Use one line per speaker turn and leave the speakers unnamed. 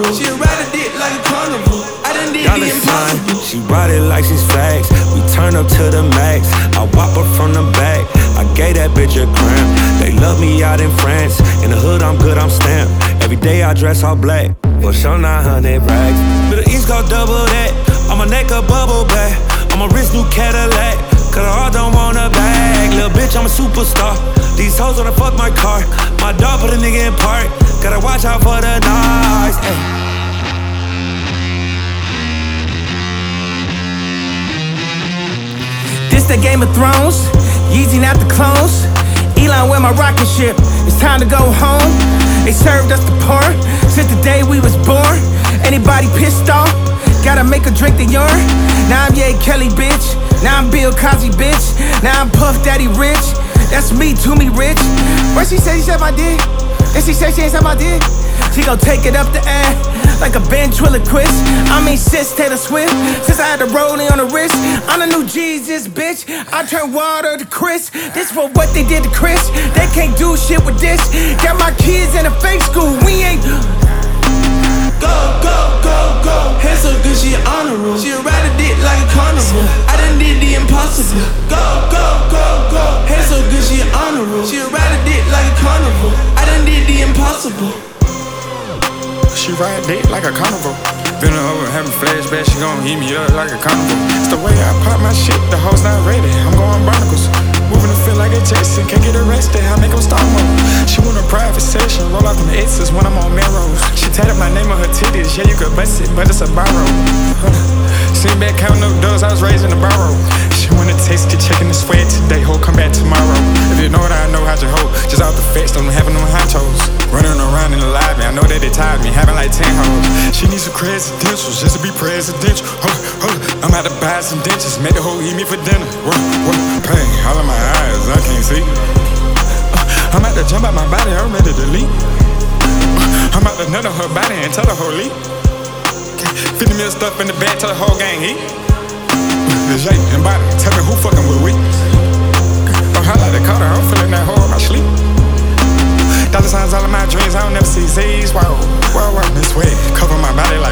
honorable. She ride a dick like a carnival. I done did the impossible.
She ride it like she's facts. We turn up to the max. I whop her from the back. I gave that bitch a cramp. They love me out in France. In the hood, I'm good, I'm stamped. Every day I dress all black. For sure 900 racks. Middle East go double that. On my neck a bubble back. On my wrist new Cadillac. Cause I all don't want a bag. Little bitch, I'm a superstar. These hoes wanna fuck my car. My dog put a nigga in park. Gotta watch out for the noise. Ay.
This the Game of Thrones, Yeezy not the clones. Elon with my rocket ship, it's time to go home. They served us the porn, since the day we was born. Anybody pissed off, gotta make a drink the urine. Now I'm Ye Kelly, bitch. Now I'm Bill Cosby, bitch. Now I'm Puff Daddy Rich. That's me, to me rich. What she say, she said my dick. Then she said she ain't said my dick. She gon' take it up the ass like a ventriloquist. I mean, since Taylor Swift, since I had the rolling on the wrist. I'm the new Jesus, bitch. I turn water to Chris. This for what they did to Chris. They can't do shit with this. Got my kids in a fake school. We ain't.
Go, go, go, go. Hair so good, she honorable. She ride a dick like a carnival. I done did the impossible. Go, go, go, go. Hair so good, she honorable. She ride a dick like a carnival. I done did the impossible.
She ride dick like a carnival. Been over having flashbacks, she gon' heat me up like a carnival. It's the way I pop my shit, the hoes not ready. I'm going barnacles. Moving to feel like a Jason, can't get arrested, I make them start mode. She want a private session, roll out from the X's when I'm on Melrose. She tatted my name on her titties, yeah you could bust it, but it's a borrow. Sitting back counting up doors, I was raised in a barrow. She wanna taste it, checking the sweat today, ho, come back tomorrow. If you know what I know, how'd you hoe? Just out the fence, don't having them high toes. Running around in the lobby, I know that they tired me, having like 10 hoes. She needs some credentials just to be presidential. I'm about to buy some dentures, make the hoe eat me for dinner. Pain, all in my eyes, I can't see. I'm about to jump out my body, I'm ready to leave. I'm about to nut on her body and tell her whole leave. 50 mil stuff in the bag, tell the whole gang heat. The Jay and body, tell me who fucking with we. Oh, I like the Carter, I'm feeling that hoe in my sleep. Dollar signs all in my dreams, I don't never see Z's. Wow, this way, cover my body like